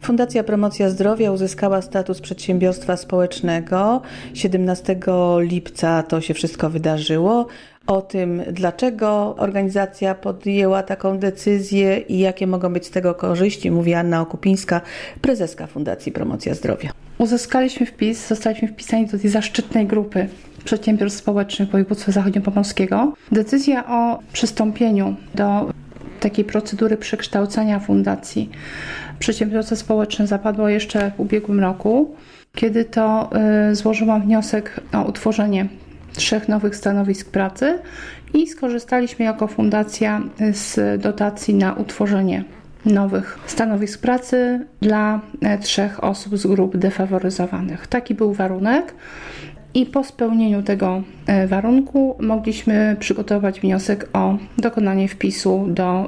Fundacja Promocja Zdrowia uzyskała status przedsiębiorstwa społecznego. 17 lipca to się wszystko wydarzyło. O tym, dlaczego organizacja podjęła taką decyzję i jakie mogą być z tego korzyści, mówi Anna Okupińska, prezeska Fundacji Promocja Zdrowia. Uzyskaliśmy wpis, zostaliśmy wpisani do tej zaszczytnej grupy przedsiębiorstw społecznych województwa zachodniopomorskiego. Decyzja o przystąpieniu do takiej procedury przekształcenia fundacji przedsiębiorstwa społeczne zapadło jeszcze w ubiegłym roku, kiedy to złożyłam wniosek o utworzenie 3 nowych stanowisk pracy i skorzystaliśmy jako fundacja z dotacji na utworzenie nowych stanowisk pracy dla 3 osób z grup defaworyzowanych. Taki był warunek i po spełnieniu tego warunku mogliśmy przygotować wniosek o dokonanie wpisu do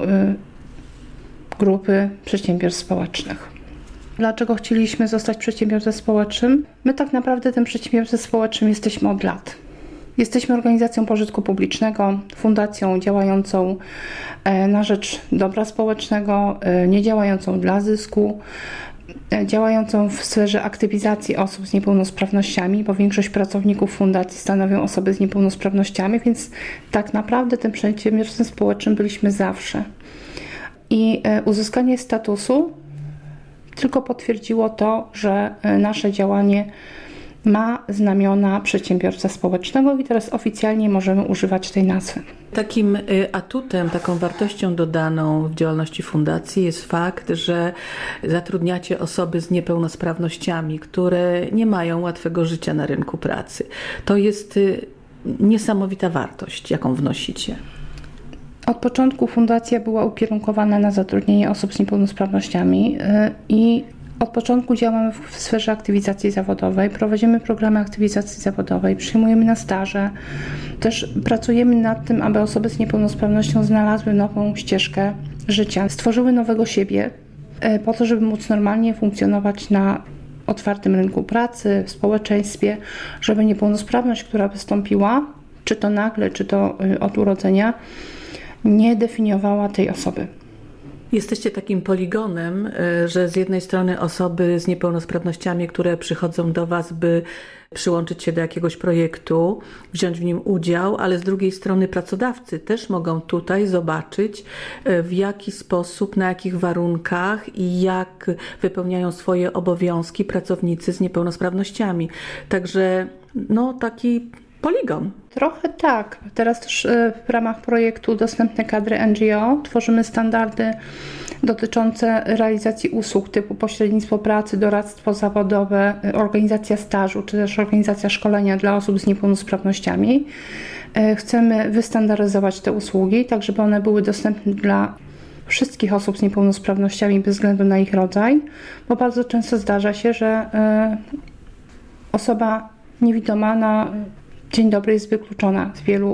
grupy przedsiębiorstw społecznych. Dlaczego chcieliśmy zostać przedsiębiorstwem społecznym? My tak naprawdę tym przedsiębiorstwem społecznym jesteśmy od lat. Jesteśmy organizacją pożytku publicznego, fundacją działającą na rzecz dobra społecznego, nie działającą dla zysku, działającą w sferze aktywizacji osób z niepełnosprawnościami, bo większość pracowników fundacji stanowią osoby z niepełnosprawnościami, więc tak naprawdę tym przedsiębiorstwem społecznym byliśmy zawsze. I uzyskanie statusu tylko potwierdziło to, że nasze działanie ma znamiona przedsiębiorstwa społecznego i teraz oficjalnie możemy używać tej nazwy. Takim atutem, taką wartością dodaną w działalności fundacji jest fakt, że zatrudniacie osoby z niepełnosprawnościami, które nie mają łatwego życia na rynku pracy. To jest niesamowita wartość, jaką wnosicie. Od początku fundacja była ukierunkowana na zatrudnienie osób z niepełnosprawnościami i od początku działamy w sferze aktywizacji zawodowej, prowadzimy programy aktywizacji zawodowej, przyjmujemy na staże, też pracujemy nad tym, aby osoby z niepełnosprawnością znalazły nową ścieżkę życia, stworzyły nowego siebie po to, żeby móc normalnie funkcjonować na otwartym rynku pracy, w społeczeństwie, żeby niepełnosprawność, która wystąpiła, czy to nagle, czy to od urodzenia, nie definiowała tej osoby. Jesteście takim poligonem, że z jednej strony osoby z niepełnosprawnościami, które przychodzą do Was, by przyłączyć się do jakiegoś projektu, wziąć w nim udział, ale z drugiej strony pracodawcy też mogą tutaj zobaczyć, w jaki sposób, na jakich warunkach i jak wypełniają swoje obowiązki pracownicy z niepełnosprawnościami. Także taki poligon. Trochę tak. Teraz też w ramach projektu Dostępne Kadry NGO tworzymy standardy dotyczące realizacji usług typu pośrednictwo pracy, doradztwo zawodowe, organizacja stażu czy też organizacja szkolenia dla osób z niepełnosprawnościami. Chcemy wystandaryzować te usługi, tak żeby one były dostępne dla wszystkich osób z niepełnosprawnościami bez względu na ich rodzaj, bo bardzo często zdarza się, że osoba niewidoma na dzień dobry jest wykluczona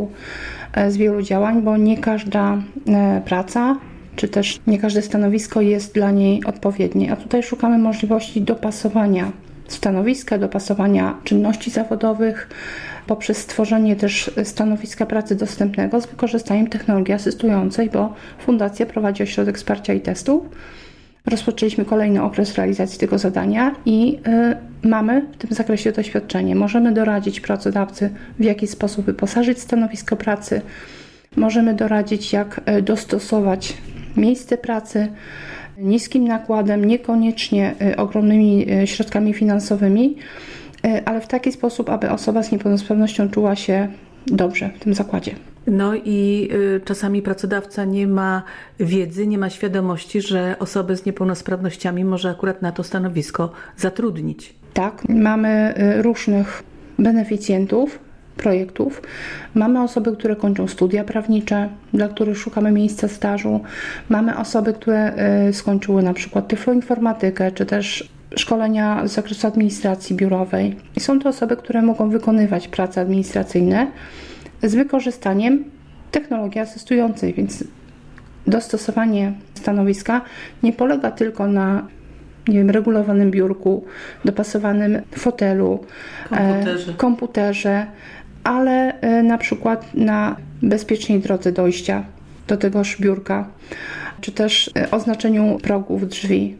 z wielu działań, bo nie każda praca czy też nie każde stanowisko jest dla niej odpowiednie. A tutaj szukamy możliwości dopasowania stanowiska, dopasowania czynności zawodowych poprzez stworzenie też stanowiska pracy dostępnego z wykorzystaniem technologii asystującej, bo Fundacja prowadzi ośrodek wsparcia i testów. Rozpoczęliśmy kolejny okres realizacji tego zadania i mamy w tym zakresie doświadczenie. Możemy doradzić pracodawcy, w jaki sposób wyposażyć stanowisko pracy. Możemy doradzić, jak dostosować miejsce pracy niskim nakładem, niekoniecznie ogromnymi środkami finansowymi, ale w taki sposób, aby osoba z niepełnosprawnością czuła się dobrze w tym zakładzie. No i czasami pracodawca nie ma wiedzy, nie ma świadomości, że osobę z niepełnosprawnościami może akurat na to stanowisko zatrudnić. Tak, mamy różnych beneficjentów projektów. Mamy osoby, które kończą studia prawnicze, dla których szukamy miejsca stażu. Mamy osoby, które skończyły na przykład tyfloinformatykę, czy też szkolenia z zakresu administracji biurowej. I są to osoby, które mogą wykonywać prace administracyjne z wykorzystaniem technologii asystującej, więc dostosowanie stanowiska nie polega tylko na regulowanym biurku, dopasowanym fotelu, komputerze, ale na przykład na bezpiecznej drodze dojścia do tegoż biurka, czy też oznaczeniu progów drzwi.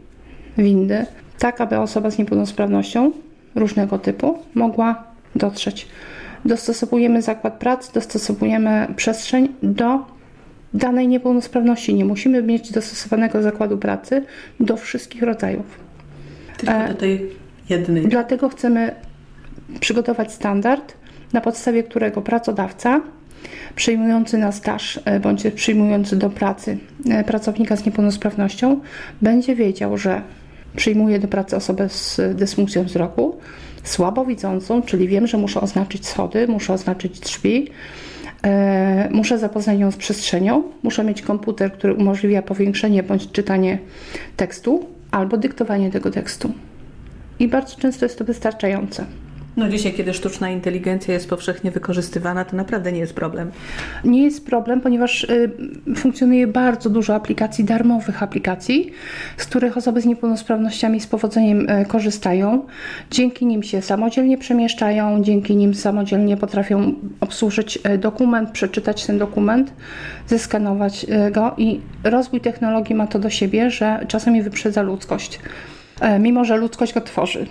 windy, tak aby osoba z niepełnosprawnością różnego typu mogła dotrzeć. Dostosowujemy zakład pracy, dostosowujemy przestrzeń do danej niepełnosprawności. Nie musimy mieć dostosowanego zakładu pracy do wszystkich rodzajów. Tylko do tej jednej. Dlatego chcemy przygotować standard, na podstawie którego pracodawca przyjmujący na staż bądź przyjmujący do pracy pracownika z niepełnosprawnością będzie wiedział, że przyjmuje do pracy osobę z dysfunkcją wzroku, słabowidzącą, czyli wiem, że muszę oznaczyć schody, muszę oznaczyć drzwi, muszę zapoznać ją z przestrzenią, muszę mieć komputer, który umożliwia powiększenie bądź czytanie tekstu albo dyktowanie tego tekstu. I bardzo często jest to wystarczające. No dzisiaj, kiedy sztuczna inteligencja jest powszechnie wykorzystywana, to naprawdę nie jest problem. Nie jest problem, ponieważ funkcjonuje bardzo dużo aplikacji, darmowych aplikacji, z których osoby z niepełnosprawnościami z powodzeniem korzystają. Dzięki nim się samodzielnie przemieszczają, dzięki nim samodzielnie potrafią obsłużyć dokument, przeczytać ten dokument, zeskanować go i rozwój technologii ma to do siebie, że czasami wyprzedza ludzkość, mimo że ludzkość go tworzy.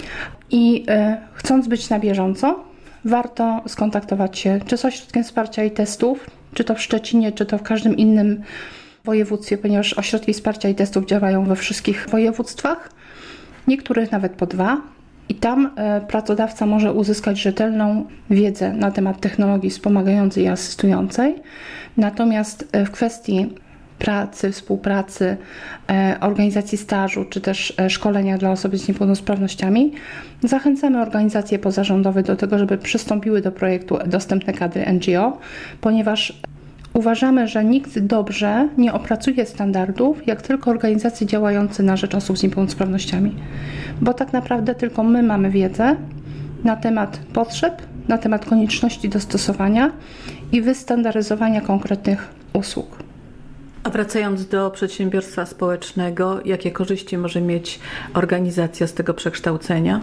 I chcąc być na bieżąco, warto skontaktować się czy z Ośrodkiem Wsparcia i Testów, czy to w Szczecinie, czy to w każdym innym województwie, ponieważ ośrodki wsparcia i testów działają we wszystkich województwach, niektórych nawet po 2. I tam pracodawca może uzyskać rzetelną wiedzę na temat technologii wspomagającej i asystującej. Natomiast w kwestii pracy, współpracy, organizacji stażu, czy też szkolenia dla osób z niepełnosprawnościami, zachęcamy organizacje pozarządowe do tego, żeby przystąpiły do projektu Dostępne Kadry NGO, ponieważ uważamy, że nikt dobrze nie opracuje standardów, jak tylko organizacje działające na rzecz osób z niepełnosprawnościami. Bo tak naprawdę tylko my mamy wiedzę na temat potrzeb, na temat konieczności dostosowania i wystandaryzowania konkretnych usług. A wracając do przedsiębiorstwa społecznego, jakie korzyści może mieć organizacja z tego przekształcenia?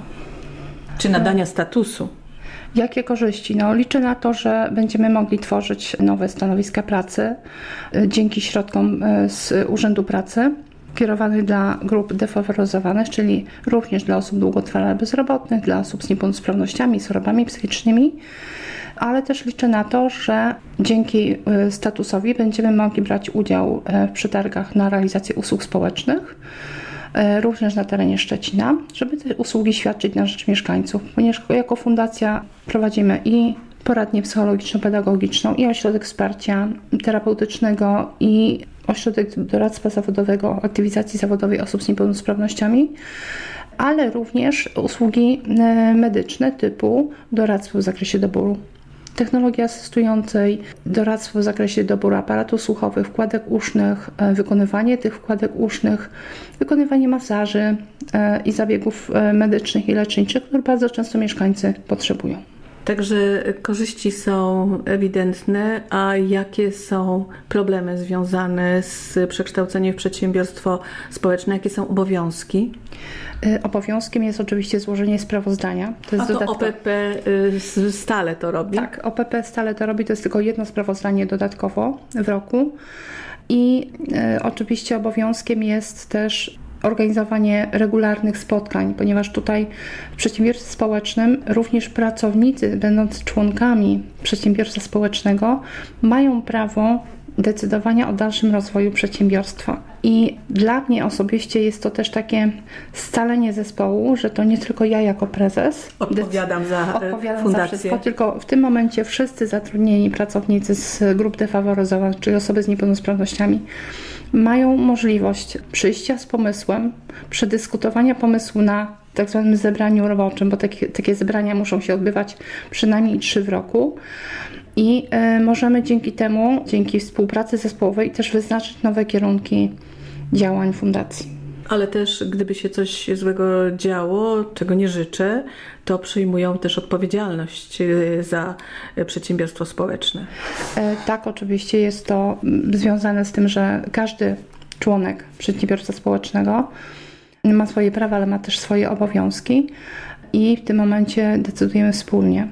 Czy nadania statusu? Jakie korzyści? Liczę na to, że będziemy mogli tworzyć nowe stanowiska pracy dzięki środkom z Urzędu Pracy kierowanych dla grup defaworyzowanych, czyli również dla osób długotrwale bezrobotnych, dla osób z niepełnosprawnościami, z chorobami psychicznymi, ale też liczę na to, że dzięki statusowi będziemy mogli brać udział w przetargach na realizację usług społecznych, również na terenie Szczecina, żeby te usługi świadczyć na rzecz mieszkańców, ponieważ jako fundacja prowadzimy i poradnię psychologiczno-pedagogiczną, i ośrodek wsparcia terapeutycznego, i ośrodek doradztwa zawodowego, aktywizacji zawodowej osób z niepełnosprawnościami, ale również usługi medyczne typu doradztwo w zakresie doboru technologii asystującej, doradztwo w zakresie doboru aparatów słuchowych, wkładek usznych, wykonywanie tych wkładek usznych, wykonywanie masaży i zabiegów medycznych i leczniczych, które bardzo często mieszkańcy potrzebują. Także korzyści są ewidentne, a jakie są problemy związane z przekształceniem w przedsiębiorstwo społeczne? Jakie są obowiązki? Obowiązkiem jest oczywiście złożenie sprawozdania. To jest OPP stale to robi? Tak, OPP stale to robi. To jest tylko jedno sprawozdanie dodatkowo w roku. I oczywiście obowiązkiem jest też organizowanie regularnych spotkań, ponieważ tutaj w przedsiębiorstwie społecznym również pracownicy, będąc członkami przedsiębiorstwa społecznego, mają prawo decydowania o dalszym rozwoju przedsiębiorstwa. I dla mnie osobiście jest to też takie scalenie zespołu, że to nie tylko ja jako prezes odpowiadam za wszystko, tylko w tym momencie wszyscy zatrudnieni pracownicy z grup defaworyzowanych, czyli osoby z niepełnosprawnościami, mają możliwość przyjścia z pomysłem, przedyskutowania pomysłu na tak zwanym zebraniu roboczym, bo takie zebrania muszą się odbywać przynajmniej 3 w roku. I możemy dzięki temu, dzięki współpracy zespołowej też wyznaczyć nowe kierunki działań fundacji. Ale też gdyby się coś złego działo, czego nie życzę, to przyjmują też odpowiedzialność za przedsiębiorstwo społeczne. Tak, oczywiście jest to związane z tym, że każdy członek przedsiębiorstwa społecznego ma swoje prawa, ale ma też swoje obowiązki i w tym momencie decydujemy wspólnie.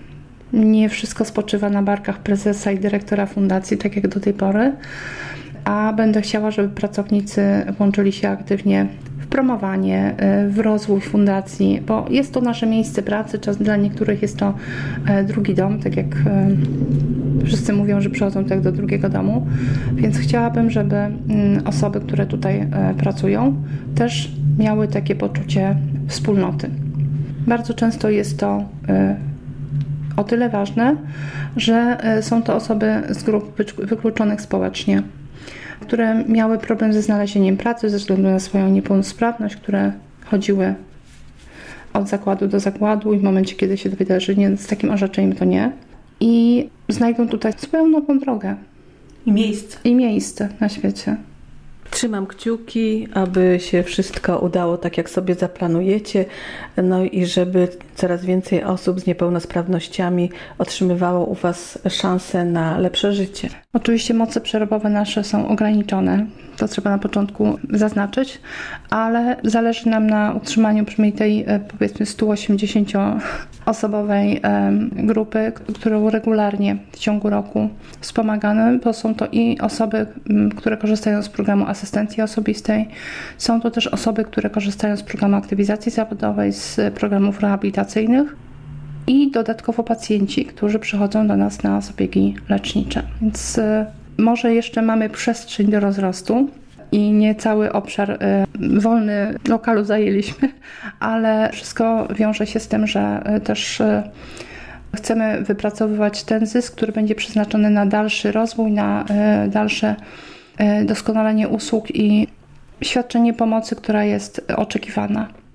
Nie wszystko spoczywa na barkach prezesa i dyrektora fundacji, tak jak do tej pory, a będę chciała, żeby pracownicy włączyli się aktywnie w promowanie, w rozwój fundacji, bo jest to nasze miejsce pracy, czas dla niektórych jest to drugi dom, tak jak wszyscy mówią, że przychodzą tak do drugiego domu, więc chciałabym, żeby osoby, które tutaj pracują, też miały takie poczucie wspólnoty. Bardzo często jest to o tyle ważne, że są to osoby z grup wykluczonych społecznie, które miały problem ze znalezieniem pracy ze względu na swoją niepełnosprawność, które chodziły od zakładu do zakładu i w momencie, kiedy się dowiedziały, że nie, z takim orzeczeniem to nie. I znajdą tutaj swoją nową drogę. I miejsce na świecie. Trzymam kciuki, aby się wszystko udało tak, jak sobie zaplanujecie, no i żeby coraz więcej osób z niepełnosprawnościami otrzymywało u Was szansę na lepsze życie. Oczywiście moce przerobowe nasze są ograniczone, to trzeba na początku zaznaczyć, ale zależy nam na utrzymaniu przynajmniej tej, powiedzmy, 180-osobowej grupy, którą regularnie w ciągu roku wspomagamy, bo są to i osoby, które korzystają z programu asystencji osobistej, są to też osoby, które korzystają z programu aktywizacji zawodowej, z programów rehabilitacyjnych i dodatkowo pacjenci, którzy przychodzą do nas na zabiegi lecznicze. Więc może jeszcze mamy przestrzeń do rozrostu i nie cały obszar wolny lokalu zajęliśmy, ale wszystko wiąże się z tym, że też chcemy wypracowywać ten zysk, który będzie przeznaczony na dalszy rozwój, na dalsze doskonalenie usług i świadczenie pomocy, która jest oczekiwana.